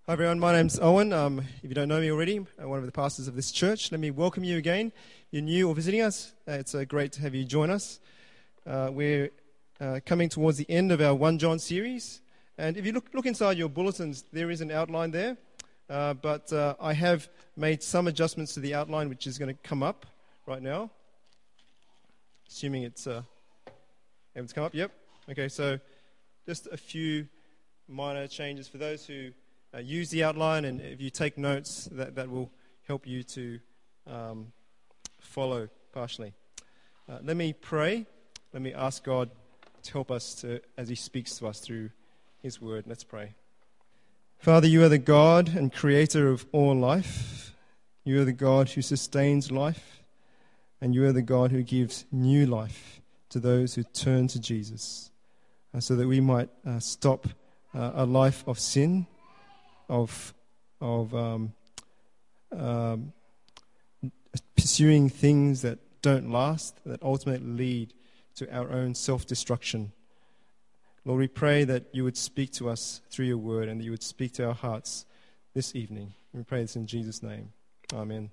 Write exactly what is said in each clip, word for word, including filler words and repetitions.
Hi everyone, my name's Owen. Um, if you don't know me already, I'm one of the pastors of this church. Let me welcome you again. If you're new or visiting us, uh, it's uh, great to have you join us. Uh, we're uh, coming towards the end of our First John series. And if you look, look inside your bulletins, there is an outline there. Uh, but uh, I have made some adjustments to the outline, which is going to come up right now. Assuming it's uh, able to come up. Yep. Okay, so just a few minor changes for those who Uh, use the outline, and if you take notes, that, that will help you to um, follow partially. Uh, let me pray. Let me ask God to help us to, as He speaks to us through His Word. Let's pray. Father, You are the God and Creator of all life. You are the God who sustains life, and You are the God who gives new life to those who turn to Jesus, uh, so that we might uh, stop uh, a life of sin, of of um, um, pursuing things that don't last, that ultimately lead to our own self-destruction. Lord, we pray that You would speak to us through Your Word and that You would speak to our hearts this evening. We pray this in Jesus' name. Amen.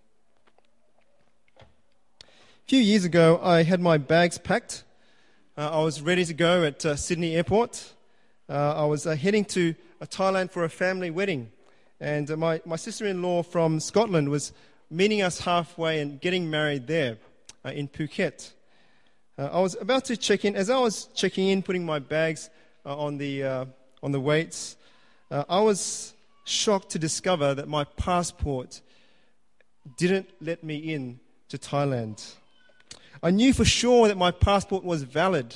A few years ago, I had my bags packed. Uh, I was ready to go at uh, Sydney Airport. Uh, I was uh, heading to uh, Thailand for a family wedding. And uh, my, my sister-in-law from Scotland was meeting us halfway and getting married there uh, in Phuket. Uh, I was about to check in. As I was checking in, putting my bags uh, on the uh, on the weights, uh, I was shocked to discover that my passport didn't let me in to Thailand. I knew for sure that my passport was valid,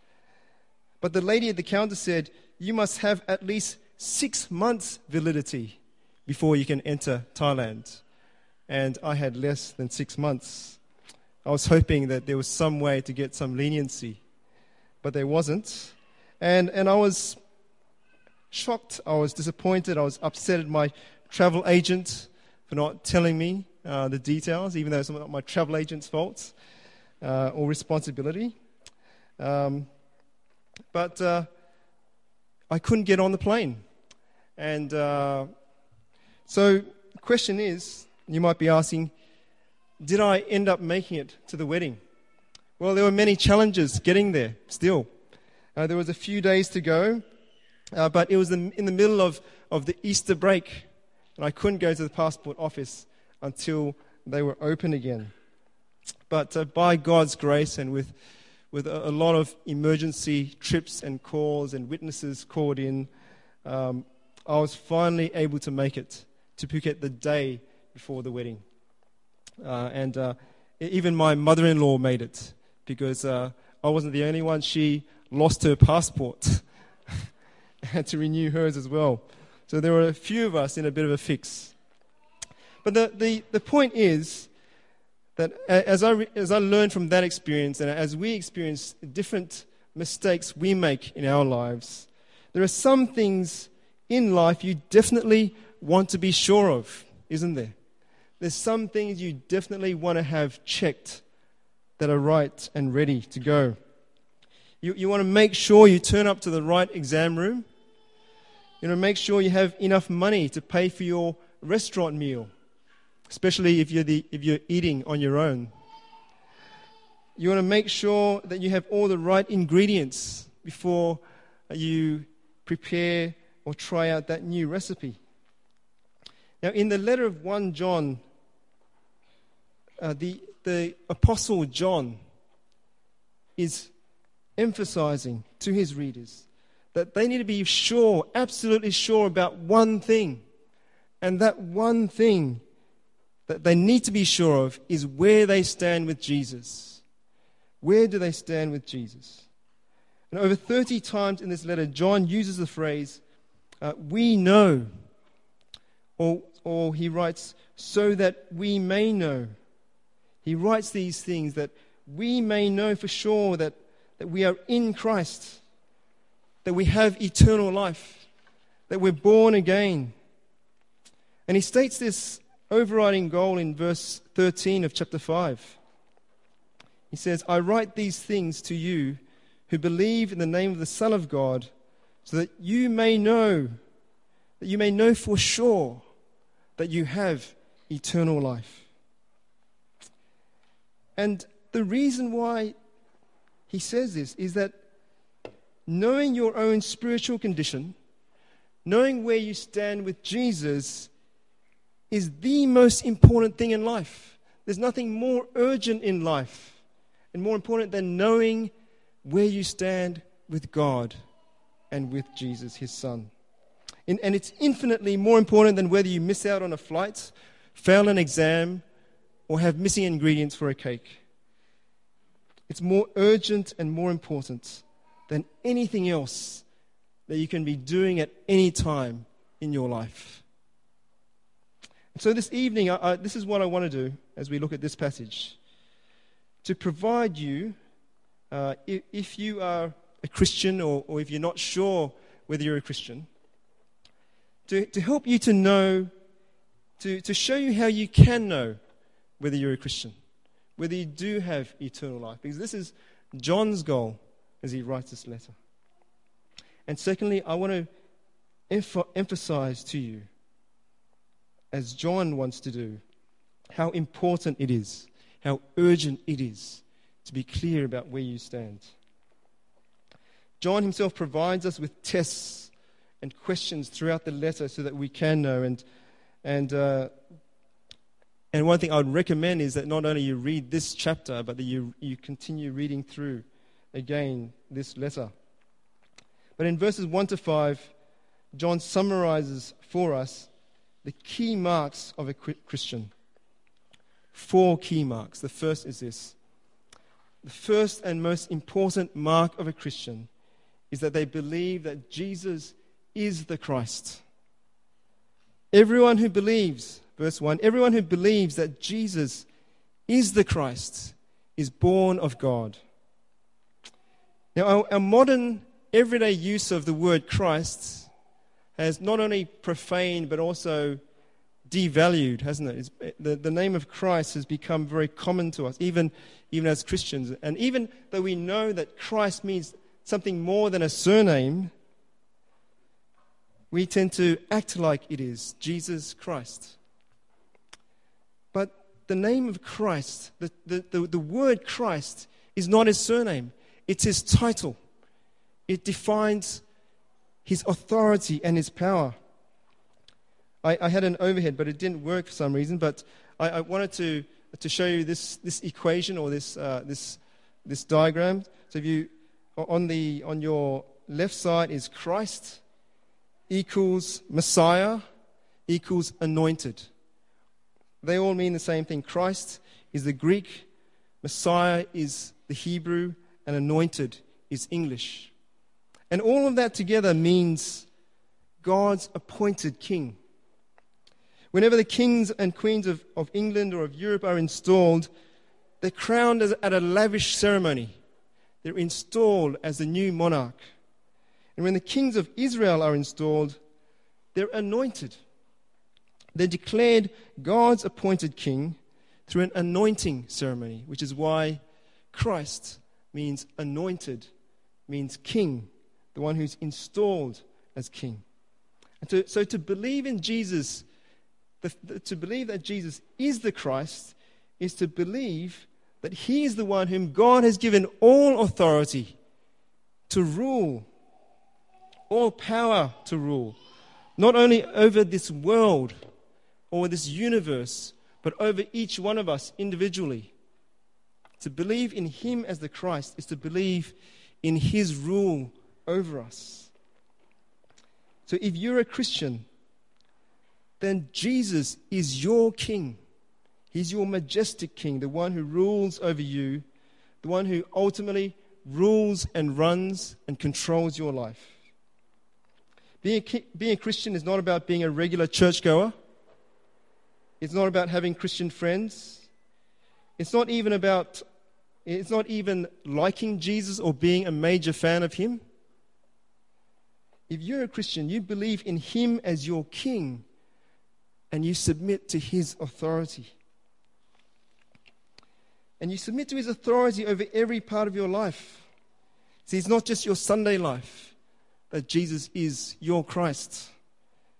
but the lady at the counter said, "You must have at least six months validity before you can enter Thailand." And I had less than six months. I was hoping that there was some way to get some leniency, but there wasn't. And and I was shocked, I was disappointed, I was upset at my travel agent for not telling me uh, the details, even though it's not my travel agent's fault uh, or responsibility. Um, but uh, I couldn't get on the plane. And uh, so the question is, you might be asking, did I end up making it to the wedding? Well, there were many challenges getting there still. Uh, there was a few days to go, uh, but it was in, in the middle of, of the Easter break, and I couldn't go to the passport office until they were open again. But uh, by God's grace and with, with a, a lot of emergency trips and calls and witnesses called in, um, I was finally able to make it to Phuket the day before the wedding. Uh, and uh, even my mother-in-law made it, because uh, I wasn't the only one. She lost her passport. Had to renew hers as well. So there were a few of us in a bit of a fix. But the, the, the point is that as I, re- as I learned from that experience, and as we experience different mistakes we make in our lives, there are some things in life you definitely want to be sure of, isn't there? There's some things you definitely want to have checked that are right and ready to go. You, you want to make sure you turn up to the right exam room. You want to make sure you have enough money to pay for your restaurant meal, especially if you're, the, if you're eating on your own. You want to make sure that you have all the right ingredients before you prepare or try out that new recipe. Now, in the letter of First John, uh, the, the Apostle John is emphasizing to his readers that they need to be sure, absolutely sure about one thing. And that one thing that they need to be sure of is where they stand with Jesus. Where do they stand with Jesus? And over thirty times in this letter, John uses the phrase, uh, we know, or, or he writes, so that we may know. He writes these things that we may know for sure that, that we are in Christ, that we have eternal life, that we're born again. And he states this overriding goal in verse thirteen of chapter five. He says, I write these things to you who believe in the name of the Son of God, so that you may know that you may know for sure that you have eternal life. And the reason why he says this is that knowing your own spiritual condition, knowing where you stand with Jesus, is the most important thing in life. There's nothing more urgent in life and more important than knowing where you stand with God and with Jesus, his Son. And, and it's infinitely more important than whether you miss out on a flight, fail an exam, or have missing ingredients for a cake. It's more urgent and more important than anything else that you can be doing at any time in your life. And so this evening, I, I, this is what I want to do as we look at this passage. To provide you, uh, if, if you are a Christian or, or if you're not sure whether you're a Christian, to, to help you to know, to, to show you how you can know whether you're a Christian, whether you do have eternal life. Because this is John's goal as he writes this letter. And secondly, I want to emph- emphasize to you, as John wants to do, how important it is, how urgent it is to be clear about where you stand. John himself provides us with tests and questions throughout the letter so that we can know. And and uh, and one thing I would recommend is that not only you read this chapter, but that you you continue reading through again this letter. But in verses one to five, John summarizes for us the key marks of a Christian. Four key marks. The first is this. The first and most important mark of a Christian is that they believe that Jesus is the Christ. Everyone who believes, verse one, everyone who believes that Jesus is the Christ is born of God. Now, our, our modern everyday use of the word Christ has not only profaned but also devalued, hasn't it? It's, the, the name of Christ has become very common to us, even, even as Christians. And even though we know that Christ means something more than a surname, we tend to act like it is Jesus Christ. But the name of Christ, the, the, the, the word Christ, is not his surname. It's his title. It defines his authority and his power. I, I had an overhead, but it didn't work for some reason. But I, I wanted to to show you this this equation or this uh, this this diagram. So if you on the on your left side is Christ equals Messiah equals anointed. They all mean the same thing. Christ is the Greek, Messiah is the Hebrew, and anointed is English. And all of that together means God's appointed king. Whenever the kings and queens of, of England or of Europe are installed, they're crowned as, at a lavish ceremony. They're installed as the new monarch. And when the kings of Israel are installed, they're anointed. They're declared God's appointed king through an anointing ceremony, which is why Christ means anointed, means king, the one who's installed as king. And to, so to believe in Jesus, the, the, to believe that Jesus is the Christ, is to believe that he is the one whom God has given all authority to rule, all power to rule, not only over this world or this universe, but over each one of us individually. To believe in him as the Christ is to believe in his rule over us. So if you're a Christian, then Jesus is your king. He's your majestic king, the one who rules over you, the one who ultimately rules and runs and controls your life. Being a, being a Christian is not about being a regular churchgoer. It's not about having Christian friends. It's not even about, it's not even liking Jesus or being a major fan of him. If you're a Christian, you believe in him as your king and you submit to his authority. And you submit to his authority over every part of your life. See, it's not just your Sunday life that Jesus is your Christ.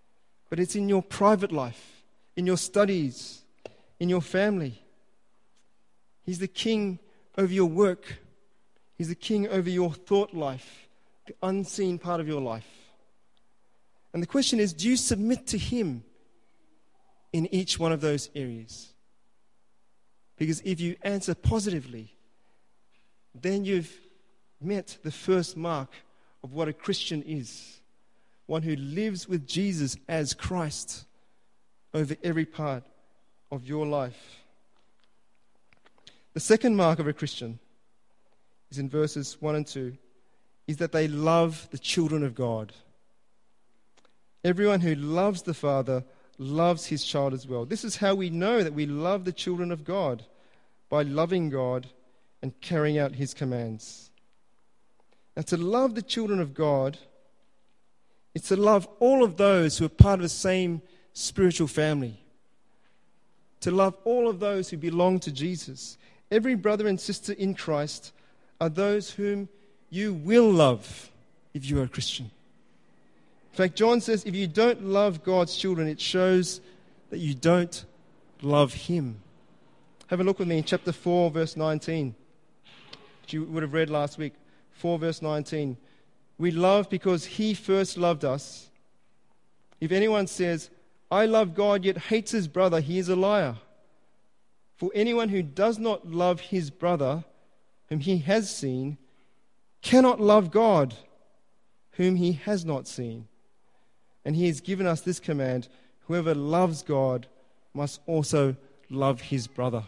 but it's in your private life, in your studies, in your family. He's the king over your work. He's the king over your thought life, the unseen part of your life. And the question is, do you submit to him in each one of those areas? Because if you answer positively, then you've met the first mark of what a Christian is. One who lives with Jesus as Christ over every part of your life. The second mark of a Christian is in verses one and two, is that they love the children of God. Everyone who loves the Father loves his child as well. This is how we know that we love the children of God, by loving God and carrying out his commands. Now, to love the children of God, it's to love all of those who are part of the same spiritual family. To love all of those who belong to Jesus. Every brother and sister in Christ are those whom you will love if you are a Christian. In fact, John says if you don't love God's children, it shows that you don't love him. Have a look with me in chapter four, verse nineteen, which you would have read last week. four, verse nineteen. We love because he first loved us. If anyone says, I love God, yet hates his brother, he is a liar. For anyone who does not love his brother, whom he has seen, cannot love God, whom he has not seen. And he has given us this command, whoever loves God must also love his brother.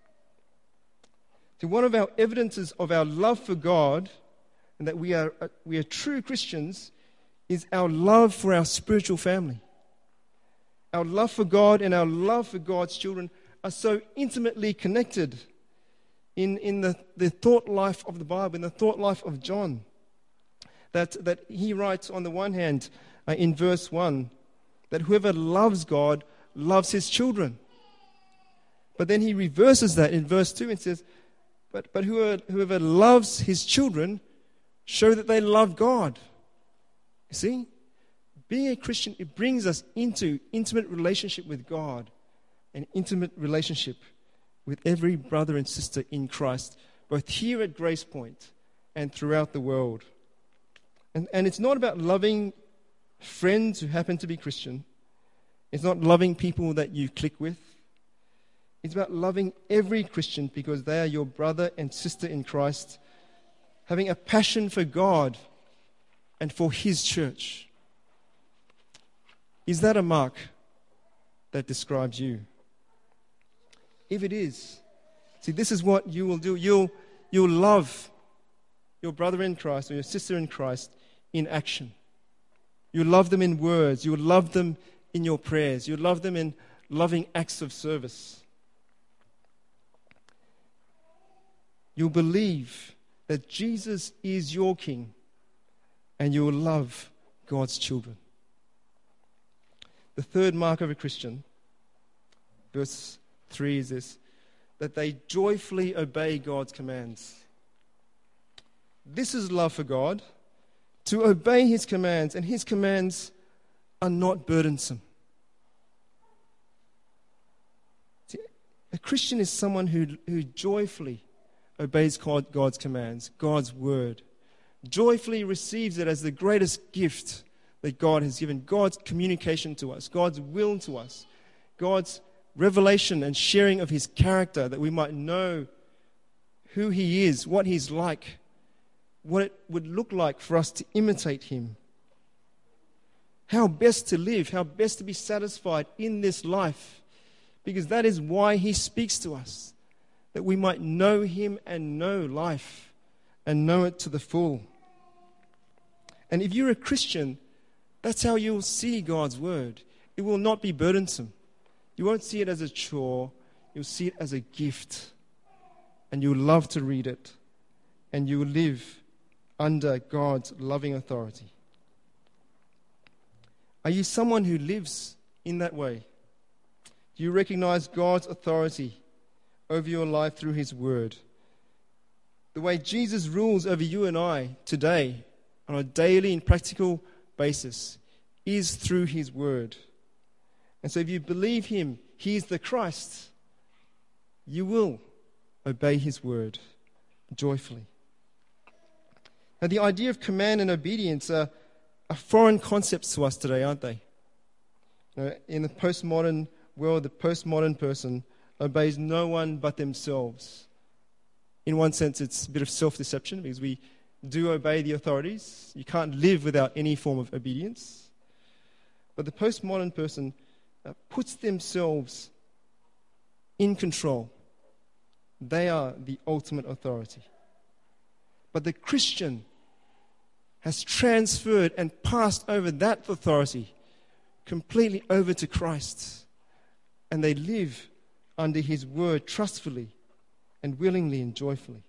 So one of our evidences of our love for God, and that we are, we are true Christians, is our love for our spiritual family. Our love for God and our love for God's children are so intimately connected in, in the, the thought life of the Bible, in the thought life of John, that, that he writes on the one hand uh, in verse one, that whoever loves God loves his children. But then he reverses that in verse two and says, but, but whoever, whoever loves his children show that they love God. You see? Being a Christian, it brings us into intimate relationship with God, an intimate relationship with every brother and sister in Christ, both here at Grace Point and throughout the world. And, and it's not about loving friends who happen to be Christian. It's not loving people that you click with. It's about loving every Christian because they are your brother and sister in Christ, having a passion for God and for his church. Is that a mark that describes you? If it is, see, this is what you will do. You'll, you'll love your brother in Christ or your sister in Christ in action. You'll love them in words. You'll love them in your prayers. You'll love them in loving acts of service. You'll believe that Jesus is your King, and you will love God's children. The third mark of a Christian, verse three, is this, that they joyfully obey God's commands. This is love for God, to obey his commands, and his commands are not burdensome. See, a Christian is someone who, who joyfully obeys God, God's commands, God's word, joyfully receives it as the greatest gift that God has given, God's communication to us, God's will to us, God's revelation and sharing of his character, that we might know who he is, what he's like, what it would look like for us to imitate him, how best to live, how best to be satisfied in this life, because that is why he speaks to us, that we might know him and know life and know it to the full. And if you're a Christian, that's how you'll see God's word. It will not be burdensome. You won't see it as a chore. You'll see it as a gift. And you'll love to read it. And you will live under God's loving authority. Are you someone who lives in that way? Do you recognize God's authority over your life through his word? The way Jesus rules over you and I today on a daily and practical basis is through his word. And so if you believe him, he is the Christ, you will obey his word joyfully. Now, the idea of command and obedience are, are foreign concepts to us today, aren't they? You know, in the postmodern world, the postmodern person obeys no one but themselves. In one sense, it's a bit of self-deception because we do obey the authorities. You can't live without any form of obedience. But the postmodern person uh, puts themselves in control. They are the ultimate authority. But the Christian has transferred and passed over that authority completely over to Christ. And they live under his word trustfully and willingly and joyfully.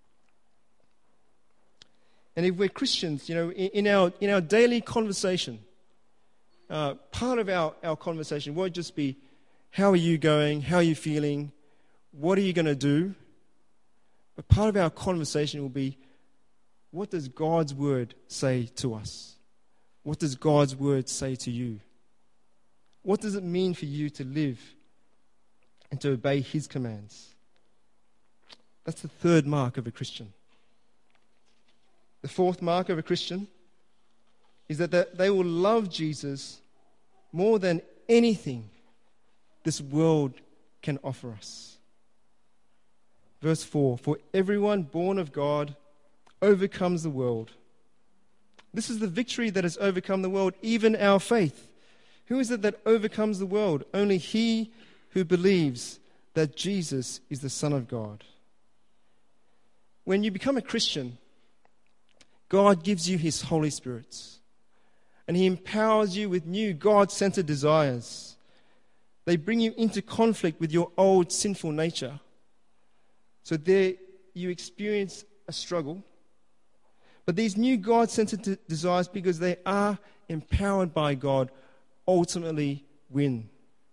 And if we're Christians, you know, in, in our in our daily conversation, uh, part of our, our conversation won't just be, how are you going? How are you feeling? What are you going to do? But part of our conversation will be, what does God's word say to us? What does God's word say to you? What does it mean for you to live and to obey his commands? That's the third mark of a Christian. The fourth mark of a Christian is that they will love Jesus more than anything this world can offer us. Verse four, for everyone born of God overcomes the world. This is the victory that has overcome the world, even our faith. Who is it that overcomes the world? Only he who believes that Jesus is the Son of God. When you become a Christian, God gives you his Holy Spirit, and he empowers you with new God-centered desires. They bring you into conflict with your old sinful nature. So there you experience a struggle. But these new God-centered de- desires, because they are empowered by God, ultimately win.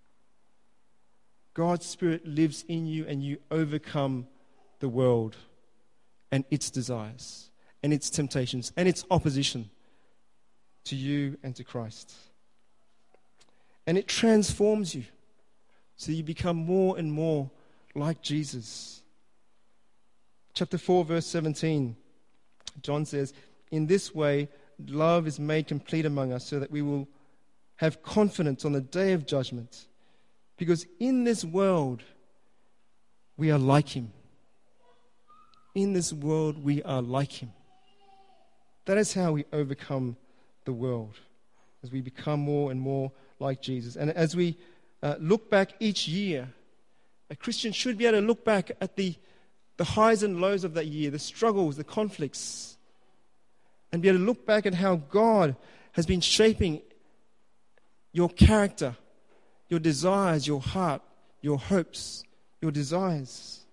God's Spirit lives in you and you overcome the world and its desires and its temptations and its opposition to you and to Christ. And it transforms you so you become more and more like Jesus. Chapter four, verse seventeen, John says, in this way, love is made complete among us so that we will have confidence on the day of judgment. Because in this world, we are like him. In this world, we are like him. That is how we overcome the world, as we become more and more like Jesus. And as we uh, look back each year, a Christian should be able to look back at the, the highs and lows of that year, the struggles, the conflicts, and be able to look back at how God has been shaping your character, your desires, your heart, your hopes, your desires,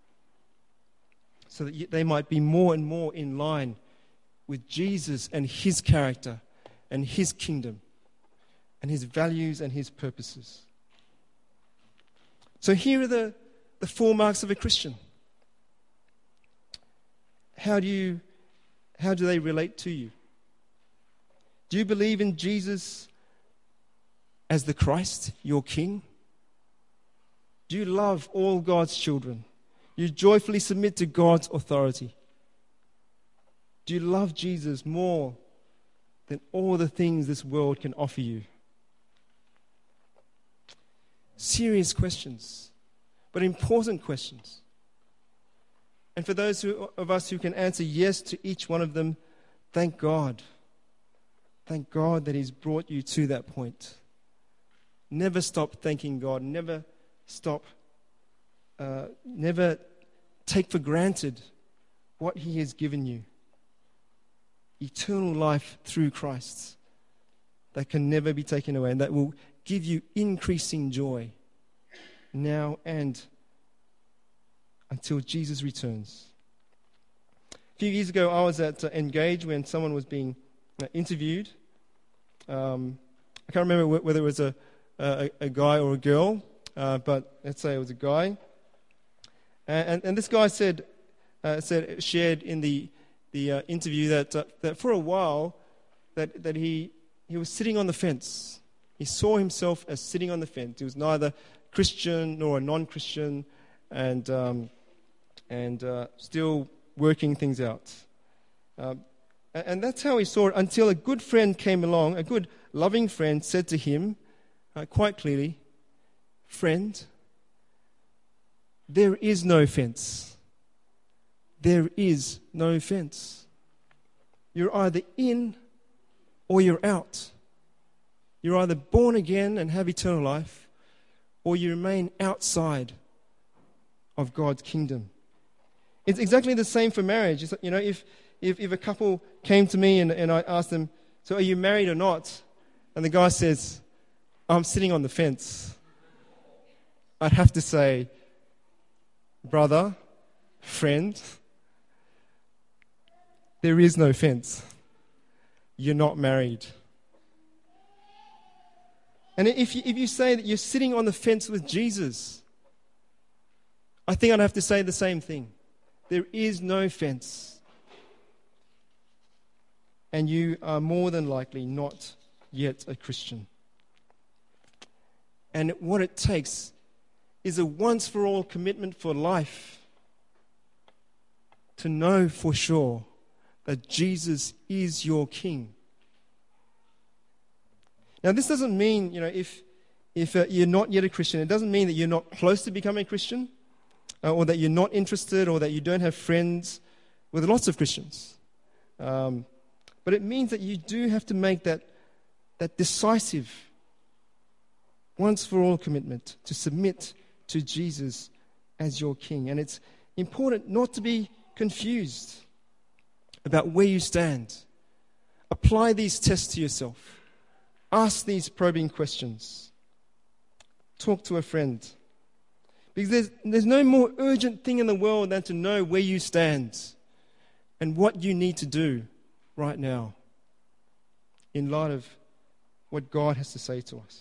so that they might be more and more in line with Jesus and his character and his kingdom and his values and his purposes. So here are the, the four marks of a Christian. How do you, how do they relate to you? Do you believe in Jesus as the Christ, your King? Do you love all God's children? You joyfully submit to God's authority? Do you love Jesus more than all the things this world can offer you? Serious questions, but important questions. And for those who, of us who can answer yes to each one of them, thank God. Thank God that he's brought you to that point. Never stop thanking God. Never stop, uh, never take for granted what he has given you. Eternal life through Christ that can never be taken away and that will give you increasing joy now and until Jesus returns. A few years ago, I was at uh, Engage when someone was being uh, interviewed. Um, I can't remember wh- whether it was a, a, a guy or a girl, uh, but let's say it was a guy. And, and, and this guy said, uh, said shared in the the uh, interview that uh, that for a while that that he he was sitting on the fence. He saw himself as sitting on the fence. He was neither Christian nor a non-Christian, and um, and uh, still working things out. Um, and that's how he saw it until a good friend came along, a good loving friend said to him uh, quite clearly, "Friend, there is no fence. There is no fence. You're either in or you're out. You're either born again and have eternal life, or you remain outside of God's kingdom." It's exactly the same for marriage. It's, you know, if, if if a couple came to me and, and I asked them, "So are you married or not?" And the guy says, "I'm sitting on the fence," I'd have to say, "Brother, friend, there is no fence. You're not married." And if you, if you say that you're sitting on the fence with Jesus, I think I'd have to say the same thing. There is no fence. And you are more than likely not yet a Christian. And what it takes is a once-for-all commitment for life to know for sure that Jesus is your King. Now, this doesn't mean, you know, if if uh, you're not yet a Christian, it doesn't mean that you're not close to becoming a Christian, uh, or that you're not interested, or that you don't have friends with lots of Christians. Um, but it means that you do have to make that that decisive, once-for-all commitment to submit to Jesus as your King. And it's important not to be confused about where you stand. Apply these tests to yourself. Ask these probing questions. Talk to a friend. Because there's, there's no more urgent thing in the world than to know where you stand and what you need to do right now in light of what God has to say to us.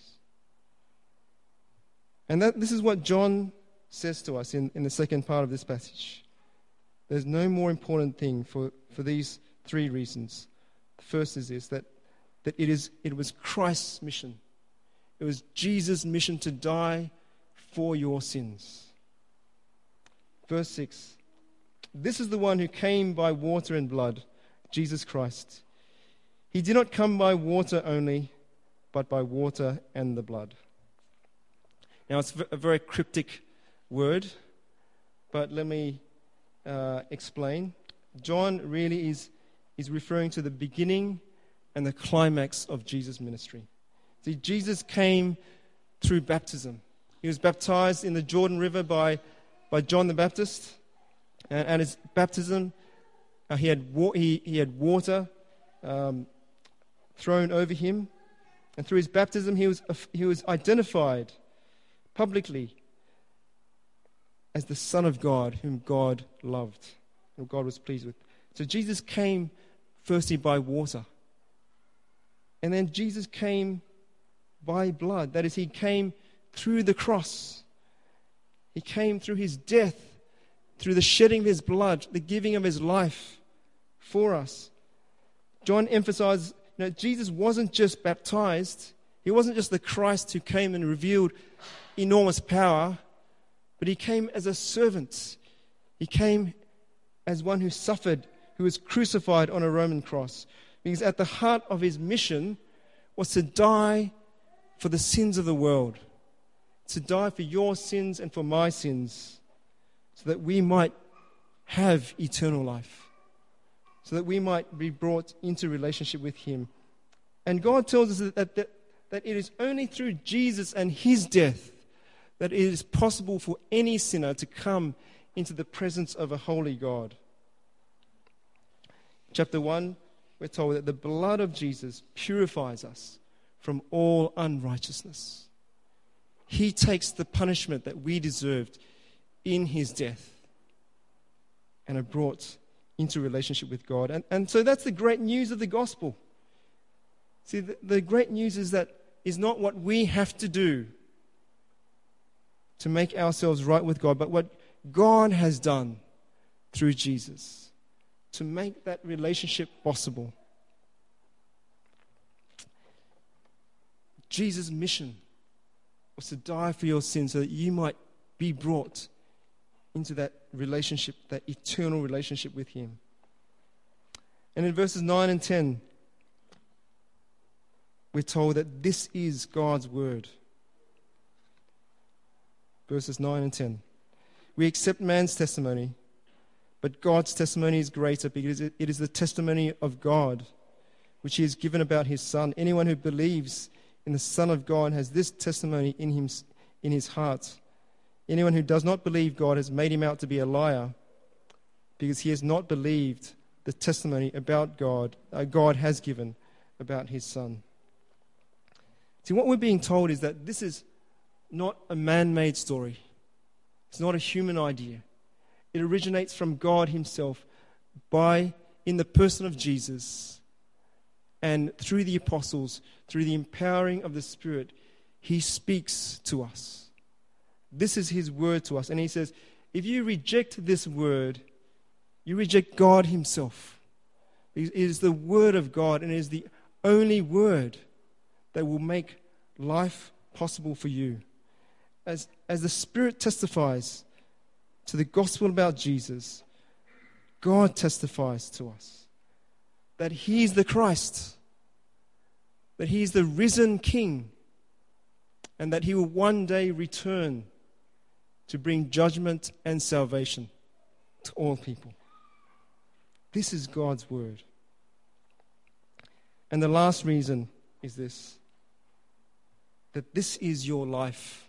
And that, this is what John says to us in, in the second part of this passage. There's no more important thing for, for these three reasons. The first is this, that that it is it was Christ's mission. It was Jesus' mission to die for your sins. Verse six. This is the one who came by water and blood, Jesus Christ. He did not come by water only, but by water and the blood. Now, it's a very cryptic word, but let me uh, explain. John really is, is referring to the beginning and the climax of Jesus' ministry. See, Jesus came through baptism. He was baptized in the Jordan River by, by John the Baptist. And at his baptism, uh, he, had wa- he, he had water um, thrown over him. And through his baptism, he was, uh, he was identified publicly as the Son of God, whom God loved, whom God was pleased with. So Jesus came firstly by water. And then Jesus came by blood. That is, he came through the cross. He came through his death, through the shedding of his blood, the giving of his life for us. John emphasizes, you know, Jesus wasn't just baptized. He wasn't just the Christ who came and revealed enormous power, but he came as a servant. He came as one who suffered, who was crucified on a Roman cross. Because at the heart of his mission was to die for the sins of the world, to die for your sins and for my sins, so that we might have eternal life, so that we might be brought into relationship with him. And God tells us that, that, that it is only through Jesus and his death that it is possible for any sinner to come into the presence of a holy God. Chapter one, we're told that the blood of Jesus purifies us from all unrighteousness. He takes the punishment that we deserved in his death and are brought into relationship with God. And, and so that's the great news of the gospel. See, the, the great news is that is not what we have to do to make ourselves right with God, but what God has done through Jesus to make that relationship possible. Jesus' mission was to die for your sins so that you might be brought into that relationship, that eternal relationship with Him. And in verses nine and ten, we're told that this is God's word. Verses nine and ten. We accept man's testimony, but God's testimony is greater because it is the testimony of God, which He has given about His Son. Anyone who believes in the Son of God has this testimony in him, in his heart. Anyone who does not believe God has made him out to be a liar, because he has not believed the testimony about God, uh, God has given about His Son. See, what we're being told is that this is not a man-made story. It's not a human idea. It originates from God Himself by, in the person of Jesus, and through the apostles, through the empowering of the Spirit, He speaks to us. This is His word to us. And He says, if you reject this word, you reject God Himself. It is the word of God, and it is the only word that will make life possible for you. As, as the Spirit testifies to the gospel about Jesus, God testifies to us that He is the Christ, that He is the risen King, and that He will one day return to bring judgment and salvation to all people. This is God's word. And the last reason is this, that this is your life.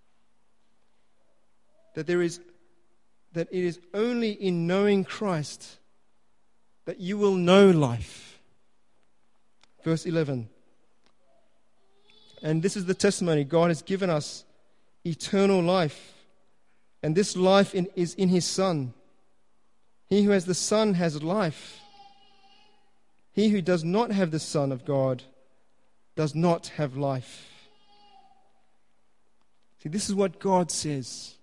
That there is, that it is only in knowing Christ that you will know life. Verse eleven. And this is the testimony: God has given us eternal life, and this life in, is in His Son. He who has the Son has life. He who does not have the Son of God does not have life. See, this is what God says.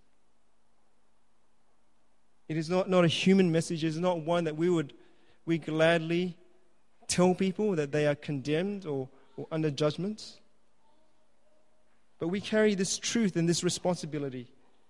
It is not, not a human message. It is not one that we would we gladly tell people that they are condemned or, or under judgment. But we carry this truth and this responsibility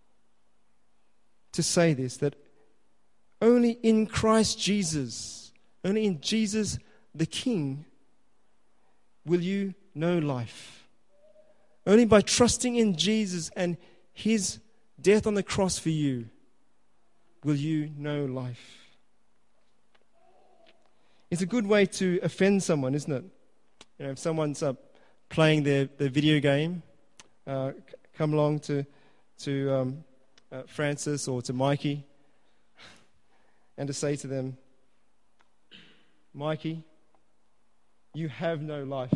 to say this, that only in Christ Jesus, only in Jesus the King, will you know life. Only by trusting in Jesus and His death on the cross for you will you know life. It's a good way to offend someone, isn't it? You know, if someone's uh, playing their, their video game, uh, come along to to um, uh, Francis or to Mikey, and to say to them, Mikey, you have no life.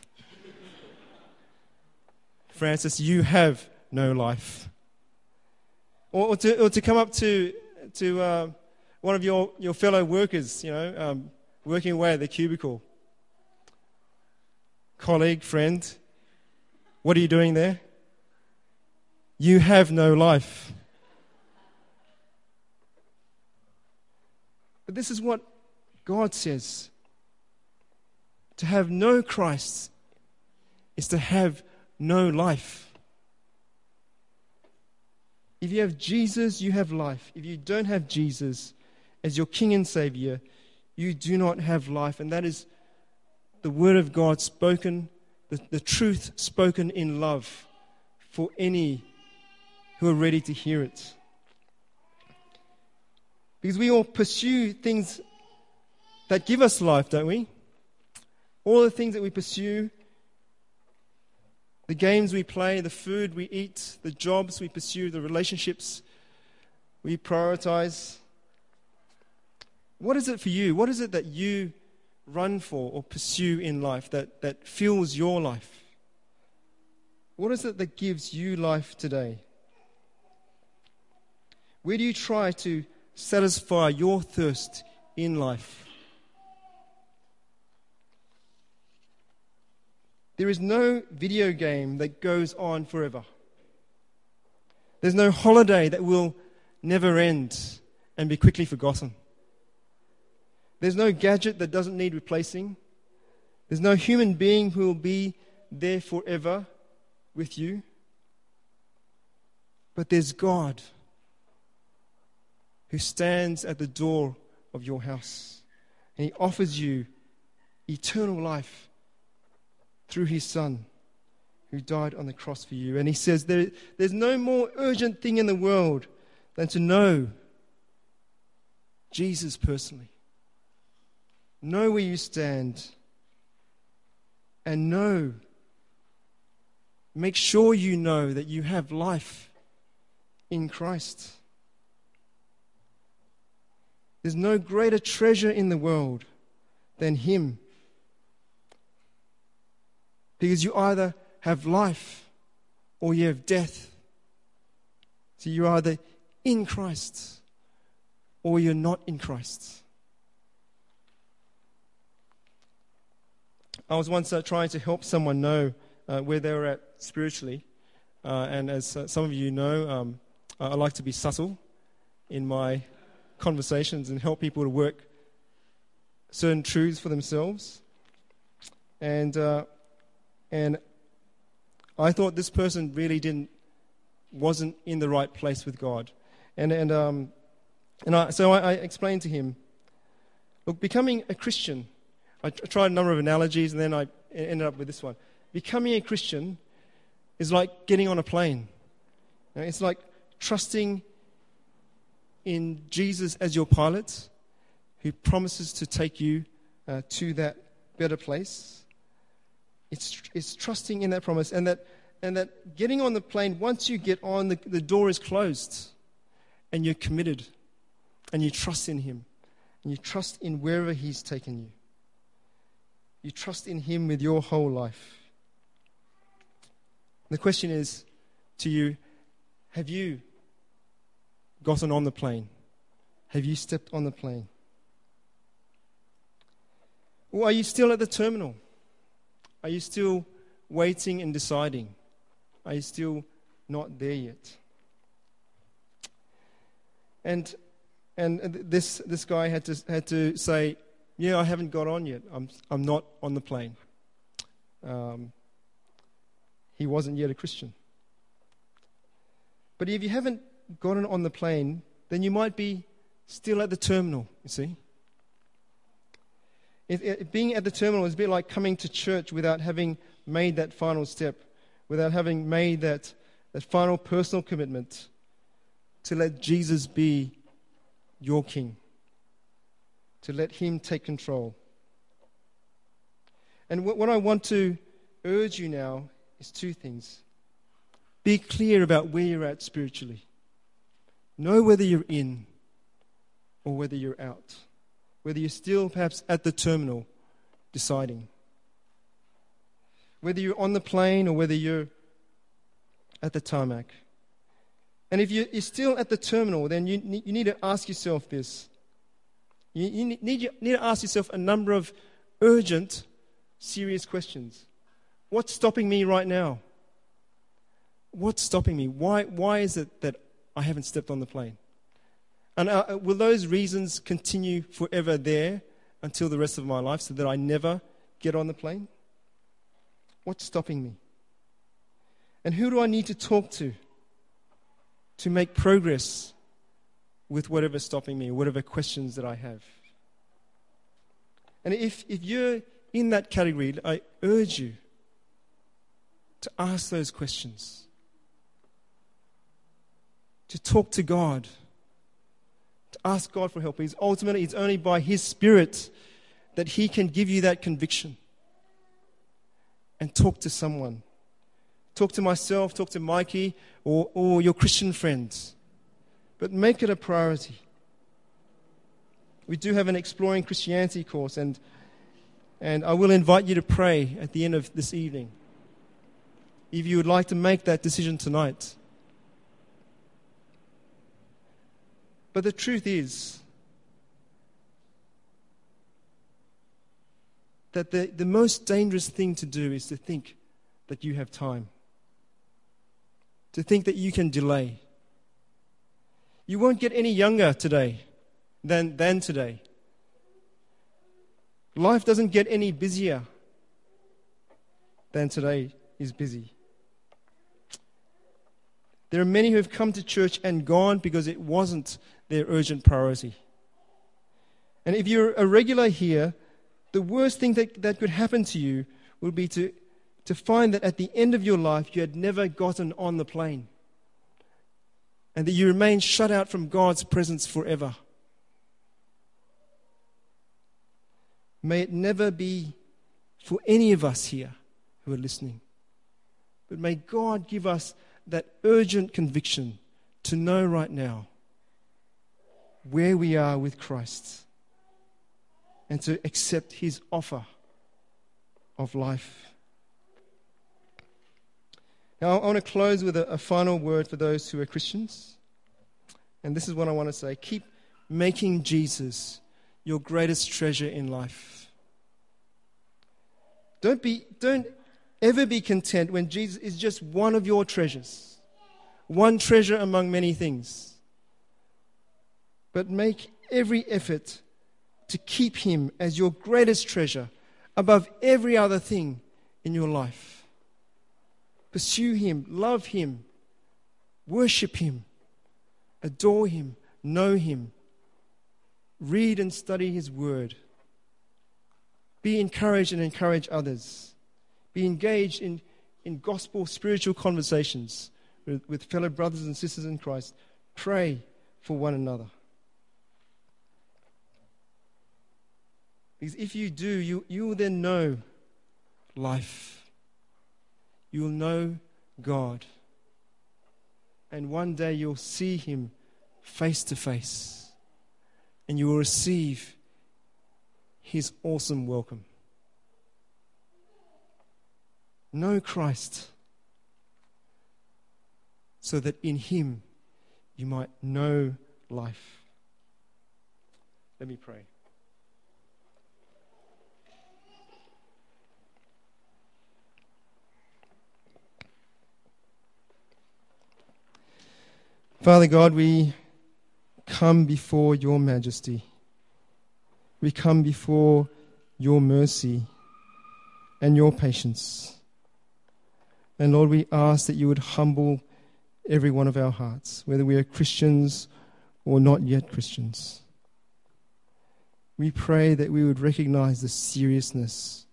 Francis, you have no life. Or, or to or to come up to to uh, one of your, your fellow workers, you know, um, working away at the cubicle. Colleague, friend, what are you doing there? You have no life. But this is what God says. To have no Christ is to have no life. If you have Jesus, you have life. If you don't have Jesus as your King and Savior, you do not have life. And that is the word of God spoken, the, the truth spoken in love for any who are ready to hear it. Because we all pursue things that give us life, don't we? All the things that we pursue, the games we play, the food we eat, the jobs we pursue, the relationships we prioritize. What is it for you? What is it that you run for or pursue in life that, that fuels your life? What is it that gives you life today? Where do you try to satisfy your thirst in life? There is no video game that goes on forever. There's no holiday that will never end and be quickly forgotten. There's no gadget that doesn't need replacing. There's no human being who will be there forever with you. But there's God who stands at the door of your house, and He offers you eternal life through His Son who died on the cross for you. And He says there, there's no more urgent thing in the world than to know Jesus personally. Know where you stand, and know, make sure you know that you have life in Christ. There's no greater treasure in the world than Him. Because you either have life or you have death. So you're either in Christ or you're not in Christ. I was once uh, trying to help someone know uh, where they were at spiritually. Uh, and as uh, some of you know, um, I like to be subtle in my conversations and help people to work certain truths for themselves. And uh, and I thought this person really didn't wasn't in the right place with God. And and um and I, so I, I explained to him, look, becoming a Christian, I tried a number of analogies, and then I ended up with this one. Becoming a Christian is like getting on a plane. It's like trusting in Jesus as your pilot, who promises to take you uh, to that better place. It's it's trusting in that promise, and that and that getting on the plane, once you get on, the, the door is closed, and you're committed, and you trust in Him, and you trust in wherever He's taken you. You trust in Him with your whole life. The question is to you, have you gotten on the plane? Have you stepped on the plane? Or are you still at the terminal? Are you still waiting and deciding? Are you still not there yet? And and this this guy had to had to say, yeah, I haven't got on yet. I'm I'm not on the plane. Um, he wasn't yet a Christian. But if you haven't gotten on the plane, then you might be still at the terminal, you see. It, it, being at the terminal is a bit like coming to church without having made that final step, without having made that, that final personal commitment to let Jesus be your King, to let Him take control. And what, what I want to urge you now is two things. Be clear about where you're at spiritually. Know whether you're in or whether you're out. Whether you're still perhaps at the terminal deciding. Whether you're on the plane or whether you're at the tarmac. And if you're still at the terminal, then you need, you need to ask yourself this. You, you need, need, you need to ask yourself a number of urgent, serious questions. What's stopping me right now? What's stopping me? Why, why is it that I haven't stepped on the plane? And uh, will those reasons continue forever there until the rest of my life so that I never get on the plane? What's stopping me? And who do I need to talk to to make progress with whatever's stopping me, whatever questions that I have? And if, if you're in that category, I urge you to ask those questions, to talk to God, to ask God for help. Because ultimately, it's only by His Spirit that He can give you that conviction. And talk to someone. Talk to myself, talk to Mikey, or, or your Christian friends. But make it a priority. We do have an Exploring Christianity course, and, and I will invite you to pray at the end of this evening, if you would like to make that decision tonight. But the truth is that the, the most dangerous thing to do is to think that you have time. To think that you can delay. You won't get any younger today than, than today. Life doesn't get any busier. than today is busy. There are many who have come to church and gone because it wasn't their urgent priority. And if you're a regular here, the worst thing that, that could happen to you would be to, to find that at the end of your life you had never gotten on the plane, and that you remain shut out from God's presence forever. May it never be for any of us here who are listening. But may God give us that urgent conviction to know right now where we are with Christ and to accept His offer of life. Now, I want to close with a, a final word for those who are Christians. And this is what I want to say. Keep making Jesus your greatest treasure in life. Don't be, don't ever be content when Jesus is just one of your treasures. One treasure among many things. But make every effort to keep Him as your greatest treasure above every other thing in your life. Pursue Him, love Him, worship Him, adore Him, know Him, read and study His Word. Be encouraged and encourage others. Be engaged in, in gospel, spiritual conversations with, with fellow brothers and sisters in Christ. Pray for one another. Because if you do, you, you will then know life. You will know God. And one day you'll see Him face to face. And you will receive His awesome welcome. Know Christ so that in Him you might know life. Let me pray. Father God, we come before Your majesty. We come before Your mercy and Your patience. And Lord, we ask that You would humble every one of our hearts, whether we are Christians or not yet Christians. We pray that we would recognize the seriousness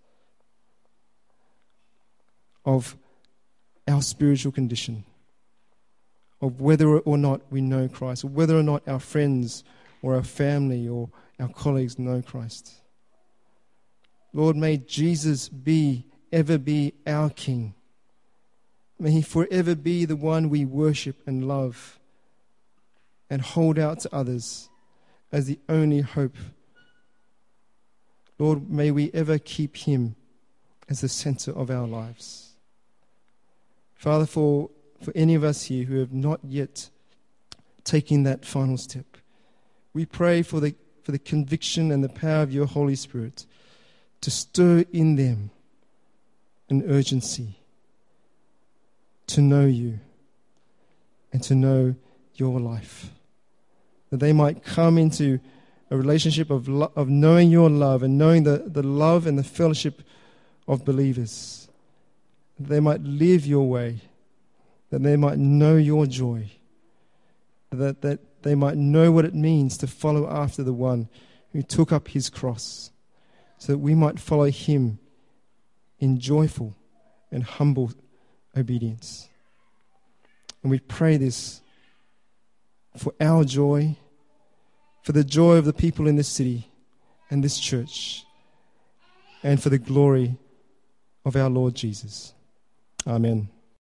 of our spiritual condition, of whether or not we know Christ, or whether or not our friends or our family or our colleagues know Christ. Lord, may Jesus be, ever be our King. May He forever be the one we worship and love and hold out to others as the only hope. Lord, may we ever keep Him as the center of our lives. Father, for, for any of us here who have not yet taken that final step, we pray for the, for the conviction and the power of Your Holy Spirit to stir in them an urgency to know You and to know Your life. That they might come into a relationship of lo- of knowing Your love and knowing the, the love and the fellowship of believers. That they might live Your way. That they might know Your joy. That, that they might know what it means to follow after the one who took up His cross. So that we might follow Him in joyful and humble obedience. And we pray this for our joy, for the joy of the people in this city and this church, and for the glory of our Lord Jesus. Amen.